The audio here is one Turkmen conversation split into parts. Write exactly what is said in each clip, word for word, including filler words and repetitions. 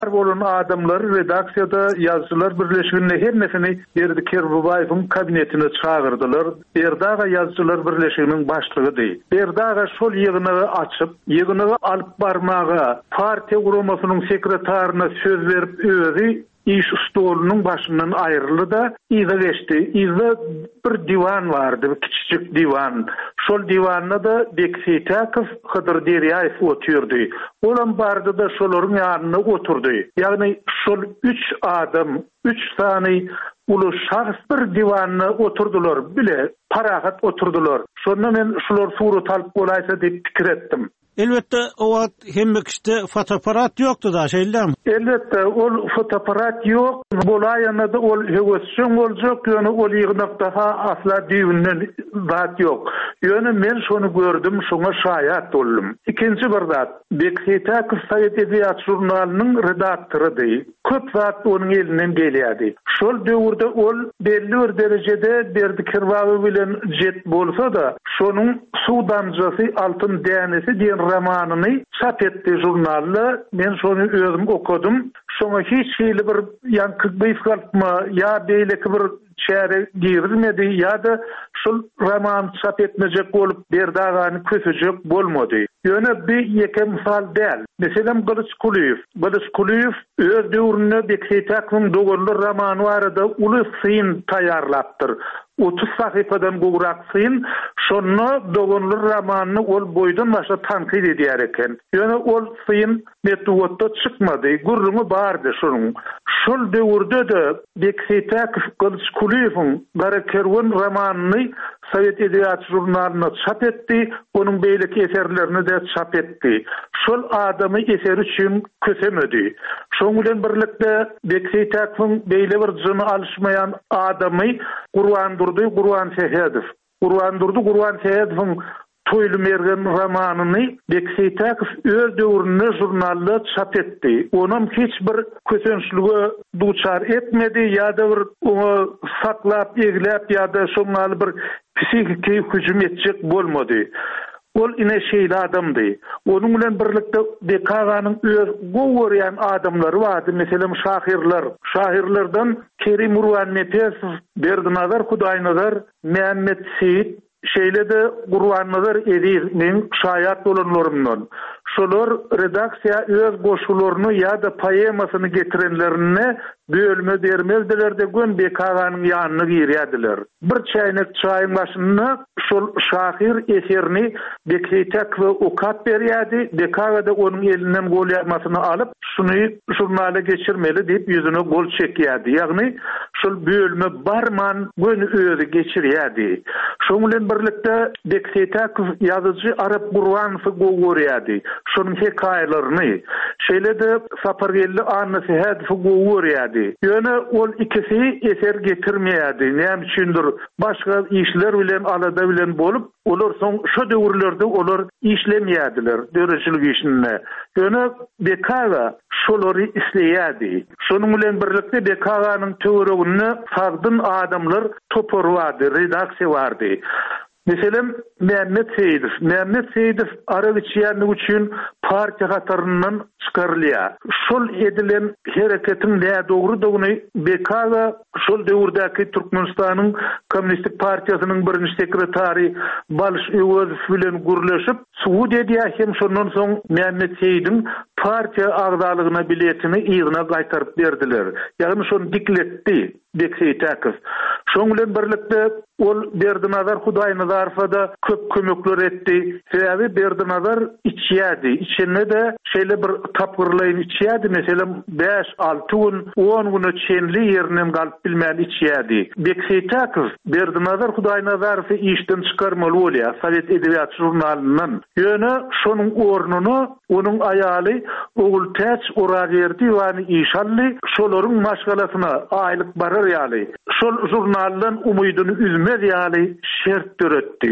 bolan adamlar redaksiyada yazıcılar birleşigine her nesini berdi Kerbubayewiň kabinetine çağırdylar. Berdaga yazıcılar birleşiginiň başlygy. Berdaga şol ýygyny açyp, ýygyny alyp barmaga partiýa guramasynyň sekretaryna söz berip özi iş stolunyň başyndan aýryldy da iza geçdi. İza bir diwan bardy, bir kiçik diwan. Şol diwana da Bekseytakow, Hydyr Derýaýew oturdy. Olam bardy da şolaryň ýanyna oturdy. Ýagny şol üç adam, üç sany ulu şahs bir diwana oturdular, bile parahat oturdular. Şonda men şolar surat alyp bolaýsa diýip pikir etdim. Elbette o wagt hemme kişide fotoaparat ýokdy da şeýlem. Elbette ol fotoaparat ýok. Bolaýanda da ol hewesçiň boljak, ýöne ol ýygnakda asla diýinden zat ýok. Ýöne men şonu gördüm, şoňa şaýat boldum. Ikinji bir zat, Bekseytakow Sowet Edebiyat jurnalynyň redaktorydy. Köp zat onuň elinden gelýärdi. Şol döwürde ol belli bir derejede berdi kirbaby bilen jet bolsa da, şonuň suwdamjysy Altyn Dänesi diýen romanyny çap etdi jurnalda. Men şonu özüm okudum. Şoňa hiç şeýle bir ýanky byfgaltma ýa beýleki bir çäre girilmedi ýa da şol roman çap etmejek bolup Berdagany kösejek bolmady. Ýöne bir ýeke misal däl. Meselem Gılıçkuliýew. Gılıçkuliýew öz döwründe Bekseytakowyň dogonly romany barada uly syn taýýarlapdyr. otuz sahypadan gowrak syn, şonu dogonly romanyny ol boýdan başa tankyd edýär eken. Ýöne ol syn metodda çykmady, gurrumy bardy şonuň. Şol döwürde de Bekseytakow Gılıçkuliýewiň Garakerwen romanyny Sowet Edebiyat jurnalyna çap etdi, onuň beýleki eserlerini de çap etdi. Şol adamy eser üçin kösemedi. Şoň bilen birlikde Bekseytakowyň beýle bir jyny alşmaýan adamy Gurwandurdy, Gurwan Sehedow. Gurwandurdy, Gurwan Sehedowyň Toýly mergen romanyny Bekseytakow öz döwründe jurnalda çap etdi. Onam hiç bir kösençlige duçar etmedi ýa-da bir onu saklap, eglep ýa-da şoňaly bir psikiki hüjüm etjek bolmady. Ol ine şeýle adamdy. Onuň bilen birlikde B K G'nyň öz gowurýan adamlary bardy. Meselem şahirler. Şahirlerden Kerim Urwan-Metesow, Berdinazar Hudaýnazar, Mehmet Seyit, şeýle de Gurwannazar Edilniň şaýat bolanlaryndan. Şolar redaksiýa öz goşularyny ýa-da poemasyny getirenlerine bölme bermezdiler de gün B K G'nyň ýanyna girýärdiler. Bir çaýnak çaýyň başyna şol şahir eserini Bekseytakow okap berýärdi. B K G'da onuň elinden gol ýarmasyny alyp, şuny jurnala geçirmeli diýip ýüzüne gol çekýärdi. Ýagny şol bölme barman gün özi geçirýärdi. Şoň bilen birlikde Bekseytakow ýazyjy Arap Gurwanowy gowurýardy. Şonuň hekaýalaryny, şeýle de Sapargelli Anna Sehedowy gowurýardy. Ýöne ol ikisi eser getirmeýärdi. Näme üçindir? Başga işler bilen alada bilen bolup, olar soň şu döwürlerde olar işlemýärdiler, döreçilik işine. Ýöne B K G şolary isleýärdi. Şonuň bilen birlikde B K G'nyň töwereginde sagdyn adamlar toporwady, redaksiýa bardy. Meselem Mehmet Seyidow. Mehmet Seyidow Arabiçiýany üçin partiýa gataryndan çykarylýar. Şol edilen hereketiň näme dogrudygyny B K G şol döwürdäki Türkmenistanyň Kommunistik partiýasynyň birinji sekretary Balyş Öwözow bilen gürleşip, suwud edýär hem şondan soň Mehmet Seyidow partiýa agdalygyna biletini ýygyna gaýtaryp berdiler. Ýagny şonu dikletdi Bekseytakow. Şoň bilen birlikde ol Berdinazar Hudaýnazarowa da köp kömekler etdi. Sebäbi Berdinazar içýärdi. İçende de şeýle bir tapgyrlaýyn içýärdi. Meselem beş alty gün, on gün çenli ýerinden galyp bilmän içýärdi. Bekseytakow Berdinazar Hudaýnazarowy işden çykarmaly bolýar Sowet Edebiyat jurnalynyň. Ýöne şonuň ornuny onuň aýaly Ogultäç Oragerdi ýani işally şolaryň maşgalasyna aýlyk barar ýaly. Şol jurnaldan umydyny üzmez ýaly şert döretdi. Ine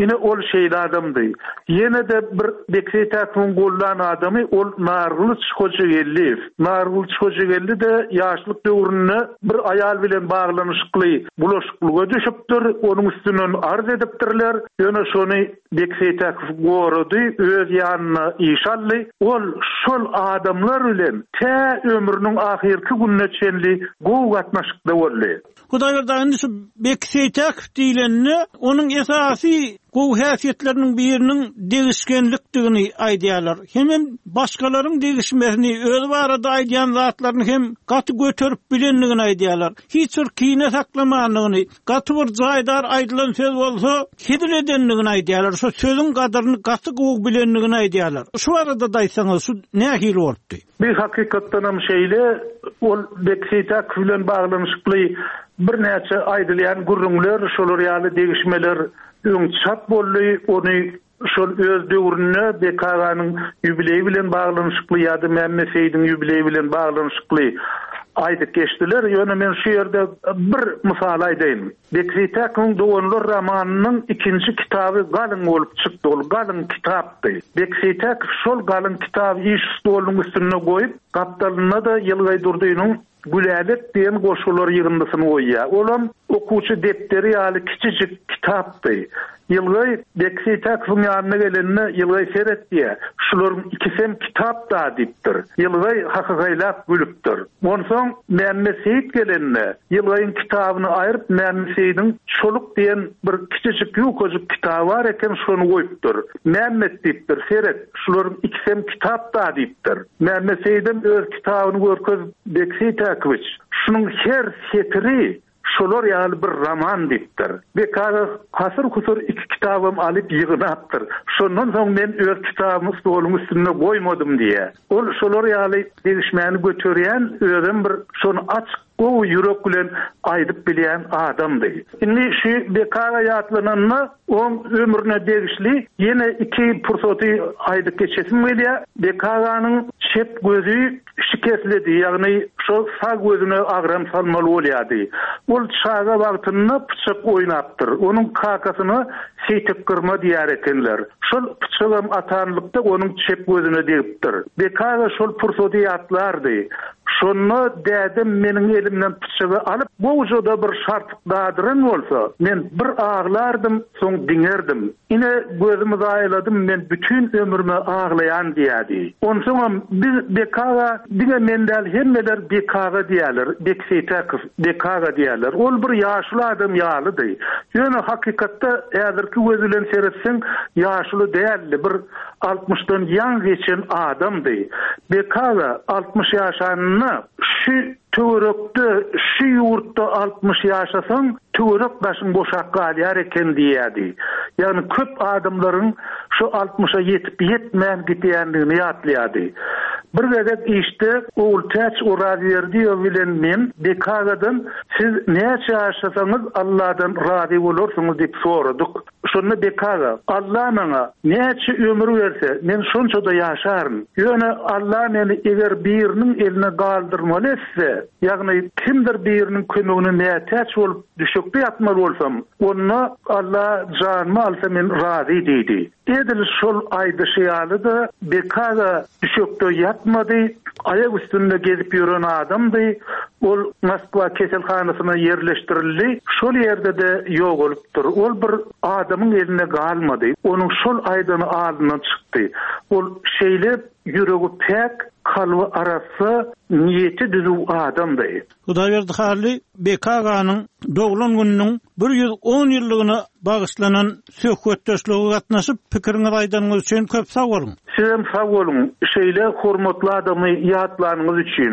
Yine ol şeyli adamdy. Yine de bir beksetakın gollan adamy ol Nargul Çojegelli. Nargul Çojegelli de yaşlyk döwründe bir ayal bilen baglanyşykly bulaşyklyga düşüpdir. Onuň üstünden arz edipdirler. Ýöne şonu beksetak gorady, öz ýanyna işally. Ol şol adamlar bilen tä ömrüniň ahirki gününe çenli gow gatnaşykda boldy. Hudaýberden şu beksetak diýlenni onuň esasy gow häsiýetleriniň biriniň degişkenlikdigini aýdýarlar. Hem başgalaryň degişmesini öz barada aýdýan zatlaryny hem gaty götürüp bilenligini aýdýarlar. Hiç bir kine saklamanyny, gaty bir jaýdar aýdylan söz bolsa, hedil edenligini aýdýarlar. Şu sözüň gadyryny gaty gow bilenligini aýdýarlar. Şu arada daýsaňyz, şu nähil bolupdy? Bir hakykatdan hem şeýle ol beksetak bilen baglanyşykly bir näçe aýdylýan gurrunlar, şolar ýaly degişmeler öň çap boldy, ony şol öz döwrüne B K G'nyň ýübileýi bilen baglanyşykly ýa-da Mehmet Seýdiň ýübileýi bilen baglanyşykly aýdyp geçdiler. Ýöne men şu ýerde bir mysal aýdayım. Beksetak'ın Doğanlar romanynyň ikinji kitaby galyň bolup çykdy. Ol galyň kitapdy. Beksetak şol galyň kitaby iş stolunyň üstüne goýup, gapdalyna da Ýylgay Durdynyň Gülälet diýen goşular ýygyndysyny goýýar. Olam okuwçy depteri ýaly kiçijik kitapdy. Ýylgay Beksetak'yň ýanyna gelende Ýylgay seretdi. Şularyň ikisem kitap da diýipdir. Ýylgay hakykatlap gülüpdir. Onsoň Mehmet Seýid gelende Ýylgaýyň kitabyny aýryp Mehmet Seýidiň Çoluk diýen bir kiçijik ýukojuk kitaby bar eken şonu goýupdyr. Mehmet diýipdir, seret. Şularyň ikisem kitap da diýipdir. Mehmet Seýidim öz kitabyny görkezip Beksetak şunun her setiri şolar ýaly bir roman diýipdir. Bekara hasır kusur iki kitabym alyp ýygnapdyr. Şondan soň men öz kitabymy stoluň üstüne goýmadym diýe. Ol şolar ýaly degişmäni götürýän özüm bir şonu açyk o yürek bilen aýdyp bilýän adamdy. Indi şu Bekara ýatlananny on ömrüne degişli ýene iki pursaty aýdyp geçesim gelýär. Bekaranyň şep gözü şiketledi, ýagny şo sağ gözüne agram salmaly bolýardy. Ol çaga wagtyny pyçak oýnapdyr. Onuň kakasyny seytip kırma diýär ekenler. Şol pyçagam atanlykda onuň şep gözüne degipdir. Bekara şol pursaty ýatlardy. Şonu dädim meniň elimden pyçagy alyp, bu ujoda bir şart dadyryn bolsa, men bir ağlardım, soň diňerdim. Ine gözümi aýladym, men bütün ömrüme ağlayan diýdi. Onsoň biz Bekara diňe mendäl hemmeler Bekara diýerler, Beksetak Bekara diýerler. Ol bir ýaşly adam ýalydy. Ýöne hakykatda äzirki gözülen seretseň ýaşly däldi, bir altmışdan ýan geçen adamdy. Bekara altmış ýaşanyny şu töwerekde, şu ýurtda altmış ýaşasaň töwerek başyň boşak galýar eken diýdi. Ýani köp adamlaryň şu altmışa ýetip ýetmän gitýändigini ýatlaýdy. Bir gezek işte Ultaç Uraziýerdi bilen men Bekagadan siz näçe ýaşasaňyz Allahdan razy bolarsyňyz diýip soradyk. Şonu Bekaga Allah maňa näçe ömür berse men şonça da ýaşarym. Ýöne Allah meni eger biriniň eline galdyrmaly etse, ýagny kimdir biriniň kömegine näçe bolup düşükde ýatmaly bolsam, onu Allah janymy alsa men razy diýdi. Edil şol aýdyşy ýalydy, Bekaga düşükde ýatmady, ayak üstünde gezip ýören adamdy. Ol Moskwa keselhanasyna ýerleşdirildi. Şol ýerde de ýok bolupdyr. Ol bir adamyň eline galmady. Onuň şol aýdyny aldyna çykdy. Ol şeýle ýüregi pek, kalby arasy, niýeti düzüw adamdy. Hudaýberdi hali B K G'nyň doglan gününiň bir ýüz on ýyllygyna bagyşlanan söhbetdeşligi gatnaşyp pikiriňizi aýdanyňyz üçin köp sag bolun. Sizem sag bolun. Şeýle hormatly adamy ýatlanyňyz üçin.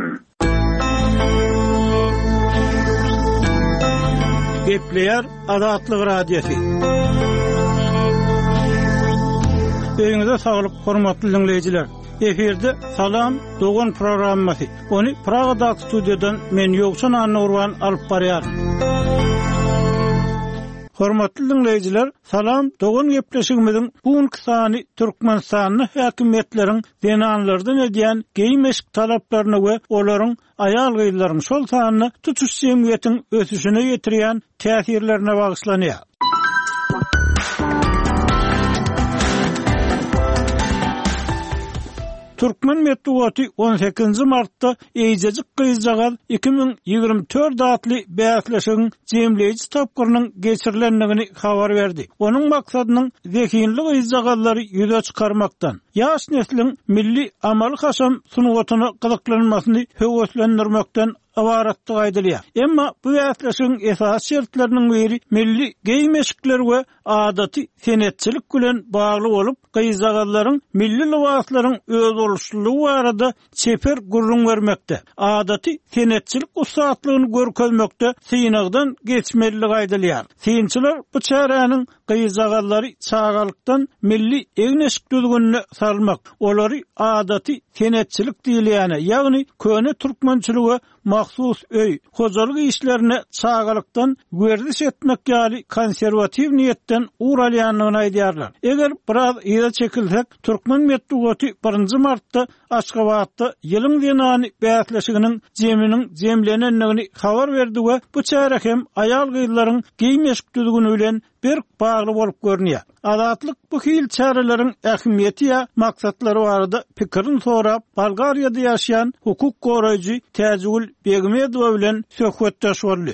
Gepleýär Azatlyk radiosi. Öňüňizde saglyk, hormatly dinleýijiler. Eferde Salam Dogan programmasy. Onu Pragada studiýadan men Ýogsun Anurwan alyp barýar. Hormatly dinleýijiler, Salam Dogan gepleşigimiziň bugunky sany Türkmenistanyň häkimetleriň denanlardan edýän geýmeşik talaplaryna we olaryň aýal gyýlaryň şol sanyny tutuş jemgyýetiň ösüşine ýetirýän täsirlerine bagyşlanýar. Türkmen Medeniýeti on sekizinji martda Eýjejik Gyýjagal iki ming ýygrimi dört adly bäsleşigiň jemleýici tapgyrynyň geçirilendigini habar berdi. Onuň maksadynyň zekinli gyýjagallary ýüze çykarmakdan, ýaş neslin milli amal haşam sunuwatyna gyzyklanmasyny höweslendirmekden awaratlyk aýdylýar. Emma bu ýaşlaşyň esas şertleriniň biri milli geýmeşikler we adaty senetçilik bilen bagly bolup, gyýjagallaryň milli libaslaryň öz oluşçulugy arada çeper gurrun vermekde. Adaty senetçilik ustaatlygyny görkezmekde synagdan geçmelilik aýdylýar. Synçylar bu çäräniň gyýjagallary çağalykdan milli egneşik düzgünine sarmak, olary adaty senetçilik diýilýär, ýagny köne türkmençiligi mahsus öy, hojalyk işlerine çağalykdan werdiş etmek ýaly konservativ niýetden uralýanlygyny aýdýarlar. Eger biraz ýa çekilsek, Türkmen Medeniýeti birinji martda Aşgabatda ýylyň denany bäsleşiginiň jeminiň jemlenenligini habar berdi we bu çärek hem aýal gyýlaryň giýmeşik düzgünü bilen bir bagly bolup görünýär. Adatlyk bu hil çäreleriň ähmiýeti ýa maksatlary barada pikirin sorap, Bolgariýada ýaşaýan hukuk goraýjy Täjgül Begmedowa bilen söhbetdeş boldy.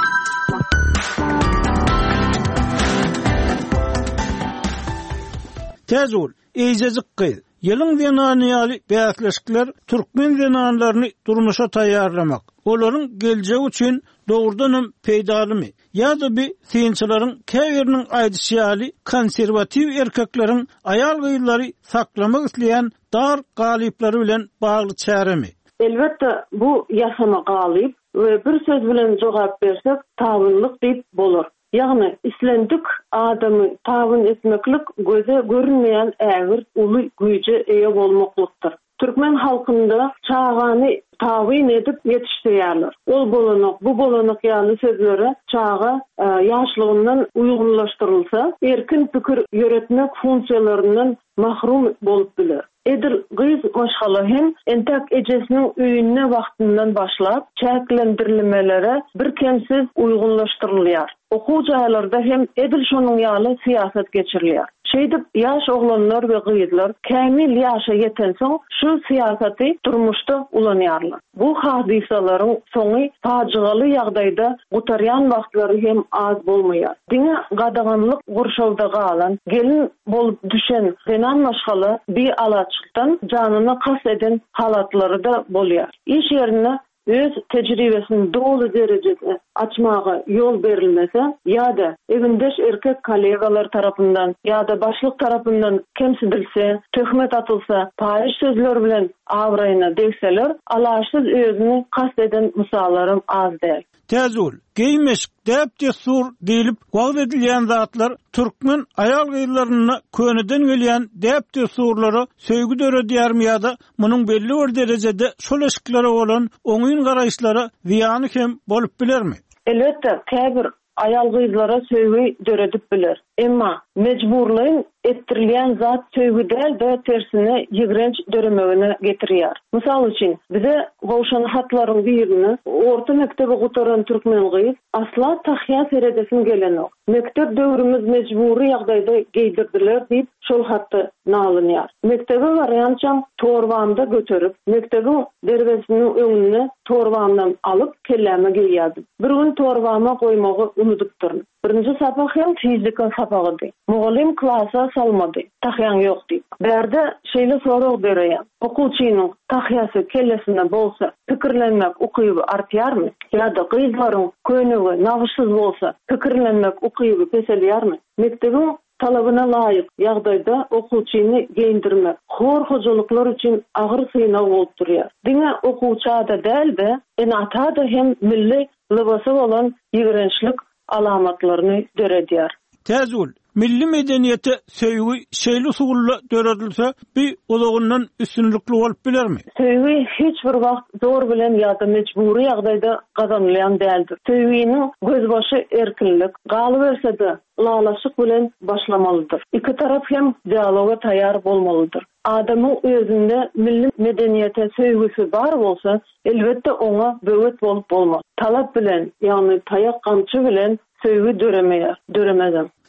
Täjgül, Eýjejik gyýy. Ýylyň denanyýaly bäsleşikler türkmen denanlaryny durmuşa taýýarlamak, olaryň geljegi üçin dogrudan peýdalymy ýa-da bir synçylaryň käbiriniň aýdyşýaly konservativ erkekleriň aýal gyýlary saklamak isleýän dar galyplary bilen bagly çäremi? Elbetde bu ýasama galyp we bir söz bilen jogap bersek tabynlyk diýip bolar. Ýagny islendik adamy tabyn etmeklik göze görünmeýän ägir uly güýje eýe bolmaklykdyr. Türkmen halkynda çağany tabyn edip ýetişdirýärler. Ol bolanak, bu bolanak ýaly sözlere çağa e, ýaşlygyndan uýgurlaşdyrylsa, erkin pikir ýöretmek funksiýalarynyň mahrum bolup biler. Edil gyz maşgala hem entek ejesiniň öýüne wagtyndan başlap çäklendirilmelere bir kemsiz uýgunlaşdyrylýar. Okuw jaýlarynda hem edil şonuň ýaly siýasat geçirilýär. Şeýdip ýaş oglanlar we gyzlar kämil ýaşa ýeten soň şu siýasaty durmuşda ulanýarlar. Bu hadisalaryň soňy fajigaly ýagdaýda gutarýan wagtlary hem az bolmaýar. Diňe gadaganlyk gurşawda galan, gelin bolup düşen denan maşgala bir alaçykdan janyna kas eden halatlary da bolýar. İş ýerine öz tejribesini dolu derecede açmağa yol verilmese ýa-da evindeş erkek kollegalar tarapyndan ýa-da başlyk tarapyndan kemsidilse, töhmet atylsa, paýyş sözler bilen awraýyna degseler, alaşsyz özüni kast eden misallarym az däl. Täzul, geýmeşik däp desur diýilip wagt edilýän zatlar türkmen aýal gyýlaryna köneden gelýän däp desurlary söýgü döredýärmi ýa-da munyň belli bir derejede şol eşiklere bolan oňyň garaýşlary ziýany hem bolup bilermi? Elbetde, käbir aýal gyýlara söýgü döredip biler. Emma mejburlyň ettirilýän zat söýgü däl de tersine ýigrenç döremegine getirýär. Mysal üçin, bize gowşan hatlaryň birini orta mektebi gutaran türkmen gyýy asla tahýa seredesin gelenok. Mektep döwrümüz mejburi ýagdaýda geýdirdiler diýip şol hatty nalynýar. Mektebe barýançam torbamda götürüp, mektebin derbesiniň öňüne torbamdan alyp kelläme giýýärdim. Bir gün torbama goýmagy unudypdyryn. Birinji sapaq hem fizika sapagydy. Mugallim klasa salmady. Tahyan ýok diýip. Berde şeýle sorag berýär. Okuwçynyň tahyasy kellesine bolsa, pikirlenmek ukyby artýarmy? Ýa-da gyzlaryň könügi nagyşsyz bolsa, pikirlenmek ukyby peselýärmi? Mektebin talabyna laýyk ýagdaýda okuwçyny geýindirmek hor hojalyklar üçin agyr synaw bolup durýar. Diňe okuwçada dälbe, enatada hem milli libasy bolan ýigrençlik alamatlaryny döredýär. Täzul, milli medeniýete söýgü şeýle usulla döredilse, bir odagundan üstünlükli bolup bilermi? Söýgü hiç bir wagt zor bilen ýa-da mejburi ýagdaýda gazanylýan däldir. Söýgüniň gözbaşy erkinlik, galy bersede lalaşyk bilen başlamalydyr. Iki tarap hem dialoga taýýar bolmalydyr. Adamyň özünde milli medeniýete söýgüsü bar bolsa, elbetde oňa böwet bolup bolmaz. Talap bilen, ýani taýak gamçy bilen söýgü döremeýär, döremezem.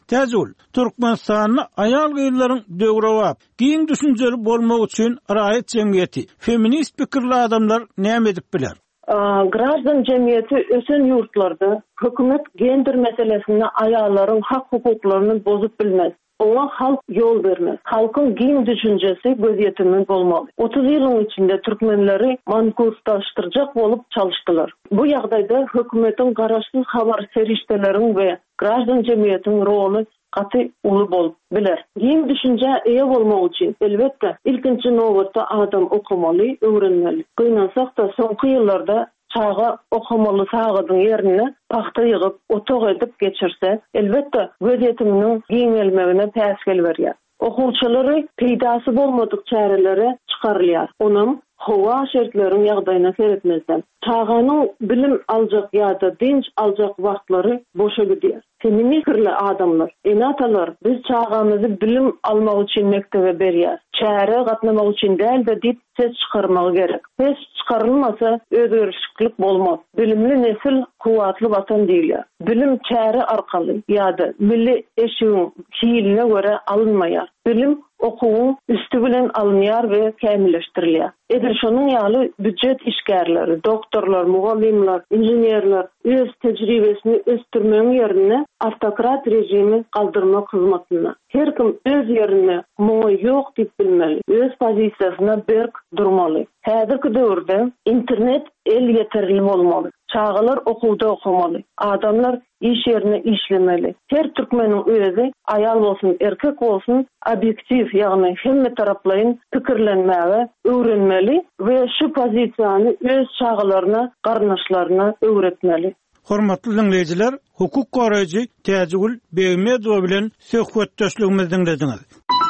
Täzül, Türkmenistanyny aýal gyýlaryň döwrewap, giň düşünjeli bolmak üçin Raýat Jemgyýeti, feminist pikirli adamlar näme edip biler? Gраждан cemiyeti ösen yurtlarda hökümet gender meselesini ayalaryň hak hukuklaryny bozup bilmez. Ona halk yol vermez. Halkın giň düşünjesi gözýetimi bolmaly. otuz ýylyň içinde Türkmenleri mankurtlaştyrjak bolup çalışdylar. Bu ýagdaýda hökümetin garaşsyz habar serişdeleriň we gраждан cemiyetiň roli gaty uly bolup biler. Giň düşünje eýe bolmak üçin elbetde ilkinji nowatda adam okumaly, öwrenmeli. Gynansak da soňky ýyllarda çağa okumaly sagydyň ýerine paxta ýygyp, otok edip geçirse, elbetde gözýetiminiň giňelmegine täsir berýär. Okuwçylary peýdasy bolmadyk çärelere çykarylýar. Onam hawa şertleriň ýagdaýyna seretmezden. Çağanyň bilim aljak ýa-da dinç aljak wagtlary boşa gidýär. Feministirli adamlar, enatalar biz çağamyzy bilim almak üçin mektebe berýär. Çäre gatnamak üçin däl-de dip ses çykarmak gerek. Ses çykarylmasa özgörüşlik bolmaz. Bilimli nesil kuwatly watan diýilýär. Bilim çäre arkaly ýa-da milli eşigiň kiýiline görä alınmaýar. Bilim okuwun üstü bilen alınýar we kämilleşdirilýär. Eger şonuň ýaly büdjet işgärleri, doktorlar, mugallimler, inženerler öz tejribesini östürmeň ýerine автократ rejimi kaldırma hyzmatyna. Her kim öz ýerine muňa ýok diýip bilmeli. Öz pozisiýasyna berk durmaly. Häzirki döwürde internet el ýeterli bolmaly. Çağalar okuwda okumaly. Adamlar iş yerine işlemeli. Her türkmeniň özi, ayal bolsun, erkek bolsun, objektiv, ýagny hemme taraplaryň pikirlenmäge öwrenmeli we şu pozisiýany öz çağalaryna, garnaşlaryna öwretmeli. Hormatly dinleyijiler, hukuk goraýjy Täzgül Begmedow bilen söhbetdeşligimizi dinlediňiz.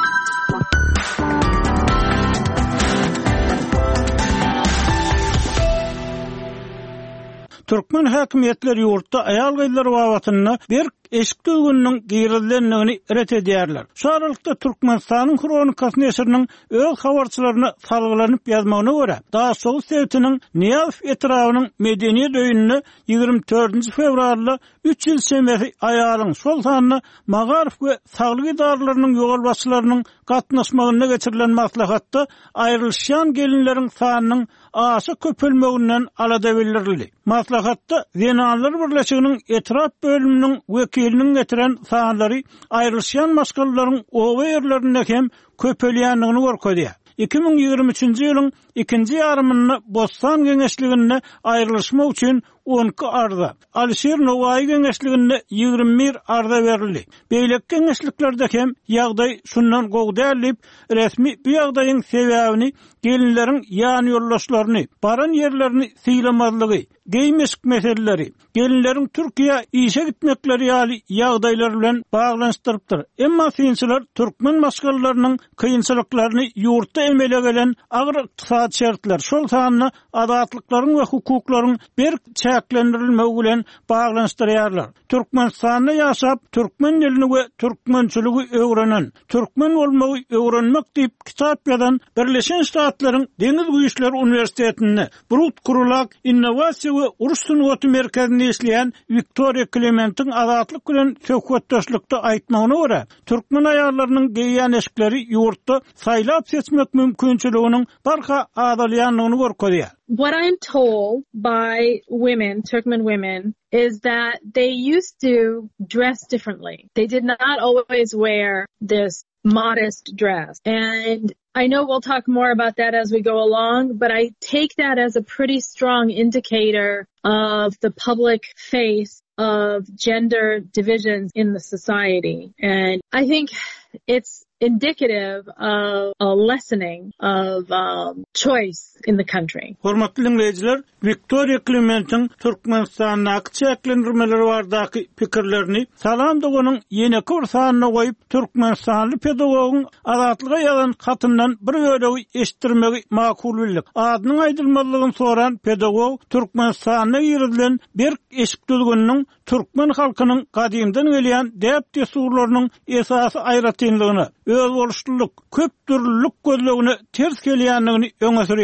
Türkmen häkimetleri ýurtda aýal gyýlar wawatyna bir eşik döwgüniniň giýrildenligini ret edýärler. Şu aralykda Türkmenistanyň kronikasy neşriniň öz habarçylaryna salgylanyp ýazmagyna görä, daha soňky sewtiniň Niýaz etrawynyň medeniýet öýünini ýygrimi dördünji fevralda üç ýyl semeri aýalyň şol sanyny Magarif we saglyk idaralarynyň ýogalbaçylarynyň gatnaşmagyna geçirilen maslahatda aýrylşan gelinleriň sanynyň aşy köpelmeginden alada bildirildi. Maslahatda Zenanlar Birleşiginiň etraf bölüminiň wekiliniň getiren sanlary aýrylşan maskalaryň owa ýerlerinde hem köpelýänligini görkezýär. iki bin ýygrimi üçinji ýylyň ikinji ýarymyny Bostan geňeşliginde aýrylşmak üçin on iki arda, Alşer Nowaý geňeşliginde ýygrimi bir arda berildi. Beýlek geňeşliklerde hem ýagdaý şundan gowdalip, resmi bu ýagdaýyň sebäbini gelinleriň ýany ýollaşlaryny, baran ýerlerini syýlamazlygy, geýmeşik meseleleri, gelinleriň Türkiýe işe gitmekleri ýaly ýagdaýlar bilen baglanşdyrypdyr. Emma synçylar türkmen maskalarynyň kynçylyklaryny ýurtda emele gelen agyr ykdysady şertler, şol sanyny adatlyklaryň we hukuklaryň bir çäklendirilmegi bilen baglanşdyrýarlar. Türkmenistanda ýaşap, türkmen dilini we türkmençiligi öwrenen, türkmen bolmagy öwrenmek diýip kitap ýazan Birleşen Ştatlaryň Deňiz Güýçleri Uniwersitetinde Brut Kurulak Innovasiýa we Uruş Sunugaty merkezinde işleýän Victoria Clementin adatlyk bilen söhbetdeşlikde aýtmagyna görä, türkmen aýallarynyň geýýän eşikleri ýurtda saýlap seçmek mümkinçiliginiň barha adalýanlygyny görkezýär. What I'm told by women, Turkmen women, is that they used to dress differently. They did not always wear this modest dress. And I know we'll talk more about that as we go along, but I take that as a pretty strong indicator of the public face of gender divisions in the society. And I think it's indicative of a lessening of um, choice in the country. Hormatly dinleyijiler, Victoria Clementin Türkmenistanyň çäklendirmeleri bardaky pikirlerini Salam Doganyň ýene bir sanyna goýup Türkmenistanly pedagogyň adatlyga ýazan katyndan bir bölegi eşitdirmegi makul bildik. Adynyň aýdylmalygyny soran pedagog Türkmenistanyna ýerilen bir eşik döwgüniniň türkmen halkynyň gadymdan gelýän däp desurlarynyň esasy aýratynlygyny, öz boluşluluk, köp türlülük gözlegini ters kelýänligini öňe sürýär.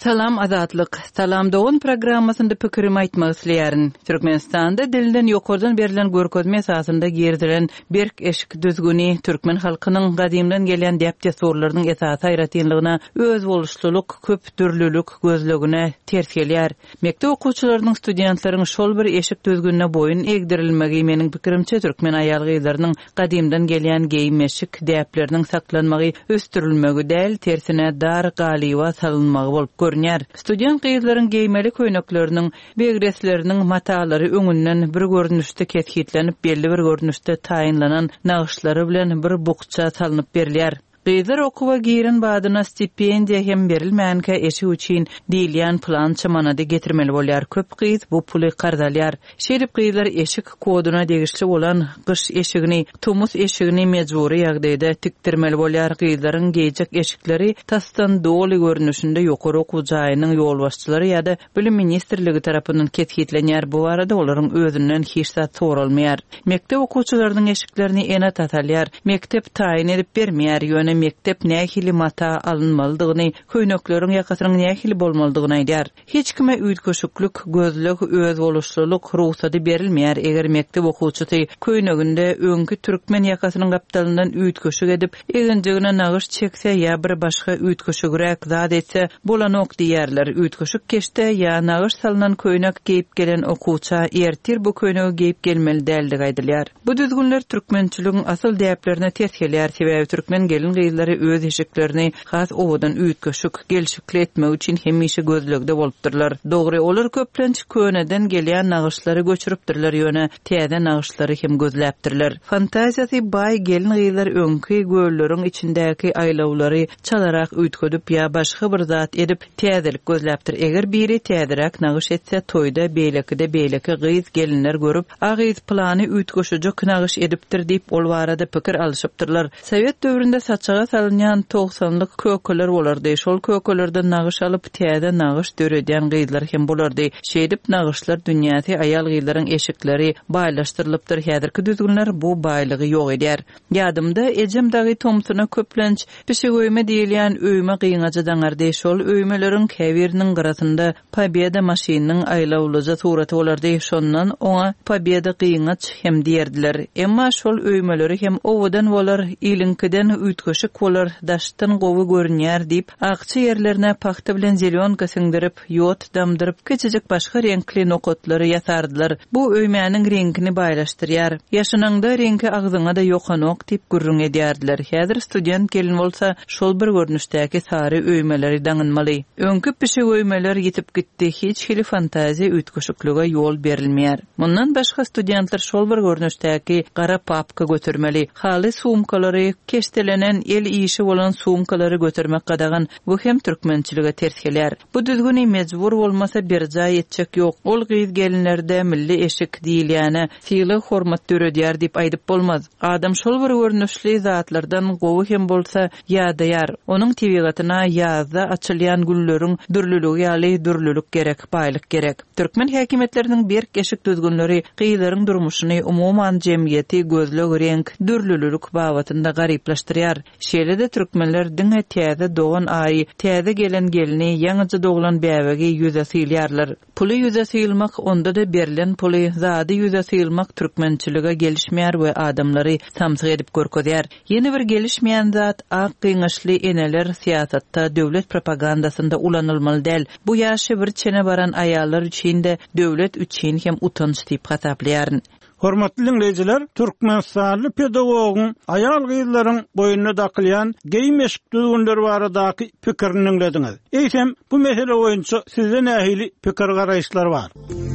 Salam azatlyk. Salam Doğun programmasynda pikirimi aýtmak isleýärin. Türkmenistanda dilden ýokardan berilen görkezme esasynda gerdilen berk eşik düzgüni türkmen halkynyň gadymdan gelen däpde sorlarynyň esasy aýratynlygyna, öz boluşluluk, köp türlülük gözlegine ters gelýär. Mekdep okuwçylarynyň, studentlaryň şol bir eşik düzgünine boyun egdirilmegi meniň pikirimçe türkmen aýal gyzlarynyň gadymdan gelen geýim eşik däpleriniň saklanmagy, östürilmegi däl, tersine dar galywa salynmagy bolup görnýär. Student gyzlaryň geýmeli köýnekleriniň, begresleriniň matalary öňünden bir görnüşde kethitlenip, belli bir görnüşde taýynlanan nagşlary bilen bir bukça salynıp berilýär. Gyzlar okuwa giren badyna stipendiýa hem berilmänkä eşi üçin diýilýän plan çamanady getirmeli bolýar. Köp gyz bu puly garzalýar. Şerip gyzlar eşik koduna degişli bolan gyş eşigini, tumus eşigini mejburi ýagdaýda tiktirmeli bolýar. Gyzlaryň geýjek eşikleri tasdan doly görnüşinde ýokary okuw jaýynyň ýolbaşçylary ýa-da bilim ministrligi tarapyndan kethitlenýär. Bu arada olaryň özünden hiç zat soralmaýar. Mekdep okuwçylarynyň eşiklerini ene tatalýar. Mektep taýyn edip bermeýär. Ýöne mektep nähili mata alınmalydygyny, köýnekleriň ýakasynyň nähili bolmalydygyny aýdýar. Hiç kime üýtgeşiklik, gözlük, öz boluşluluk ruhsady berilmeýär. Eger mektep okuwçysy köýneginde öňkü türkmen ýakasynyň gapdalyndan üýtgeşik edip, egenjigine nagyş çekse ýa bir başga üýtgeşigrek zat etse bolanok diýerler. Üýtgeşik geçde ýa nagyş salynan köýnek geýip gelen okuwça ertir bu köýnegi geýip gelmeli däldi aýdylýar. Bu düzgünler türkmençiligiň asıl däplerine ters gelýär. Sebäbi türkmen gelin gyzlary öz eşiklerini has owadan üýtgeşik, gelşikli etmek üçin hemişe gözlegde bolupdyrlar. Dogry, olar köplenç köýneden gelýän nagyşlary göçüripdirler ýöne täze nagyşlary hem gözläpdirler. Fantaziýasy baý gelin gyzlar öňkü gölleriň içindäki aýlawlary çalarak üýtgedip ýa başga bir zat edip täzelik gözläpdir. Eger biri täzerek nagyş etse toýda beýlekide beýleki gyz gelinler görüp, agyz plany üýtgeşijek nagyş edipdir diýip ol barada pikir alşypdyrlar. Sowet döwründe saçaga salynýan togsanlyk kökeler bolardy. Şol kökelerden nagyş alyp täze nagyş döredýän gyzlar hem bolardy. Şeýdip nagyşlar dünýäsi aýal gyzlaryň eşikleri baýlaşdyrylypdyr. Häzirki düzgünler bu baýlygy ýok edýär. Ýadymda ejem dagy tomsuna köplenç pişigöýme diýilýän öýme gyňaja daňardy. Şol öýmeleriň käbiriniň garasynda Pobeda maşynynyň aýlawlyja suraty bolardy. Şondan oňa Pobeda gyňaç hem diýerdiler. Emma şol öýmeleri hem owadan bolar, ilinkiden üýtgeşik bolar, daşdan gowy görünýär diýip akçy ýerlerine paxta bilen zelionka siňdirip, ýot damdyryp, keçijek başga renkli nokotlary ýasardylar. Bu öýmäniň renkini baýlaşdyrýar. Ýaşanyňda renki agzyňa da ýokanok diýip gürrüň edýärdiler. Häzir student gelin bolsa, şol bir görnüşdäki sary öýmeleri daňynmaly. Öňkü pişik öýmeler ýetip gitdi. Hiç hili fantaziýa üýtgeşiklige ýol berilmeýär. Mundan başga studentler şol bir görnüşdäki gara papka götürmeli. Haly sumkalary, keştelenen el işi bolan sumkalary götürmek gadagan bu hem türkmençilige ters gelýär. Bu düzgüni mejbur bolmasa bir jaý etjek ýok. Ol gyz gelinlerde milli eşik diýilýäne syly hormat döredýär diýip aýdyp bolmaz. Adam şol bir görnüşli zatlardan gowy hem bolsa ýadaýar. Onuň tebigatyna ýazda açylýan gülleriň dürlüligi ýaly dürlülük gerek, baýlyk gerek. Türkmen häkimetleriniň berk eşik düzgünleri gyzlaryň durmuşyny umumyň jemgyýeti gözleg renk, dürlülük babatynda garyplaşdyrýar. Şeýle-de türkmenler diňe täze doğan aý, täze gelen gelini ýaňyja doglan bäwegi ýüze sylýarlar. Puly ýüze sylmak, onda da berilen puly zady ýüze sylmak türkmençilige gelişmeýär we adamlary samsyk edip görkezýär. Ýeni bir gelişmeýän zat ak gyňaşly eneler siýasatda, döwlet propagandasynda ulanylmaly däl. Bu ýaşy bir çene baran aýallar üçin de döwlet üçin hem utanç diýip hasaplaýar. Hormatly dinleyijiler, Türkmenistanly pedagogyň aýal gyzlaryň boýuna dakylýan geýim eşik düzgünleri baradaky pikirini dinlediňiz. Eýsem bu mesele boýunça sizde nähili pikir garaýşlar bar?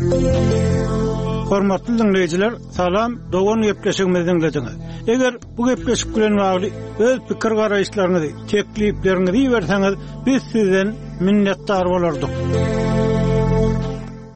Hormatly dinleyijiler, salam, dogan gepleşigimizi dinlediňiz. Eger bu gepleşik bilen bagly öz pikir garaýşlaryňyzy, teklipleriniňizi berseňiz, biz sizden minnetdar bolardyk.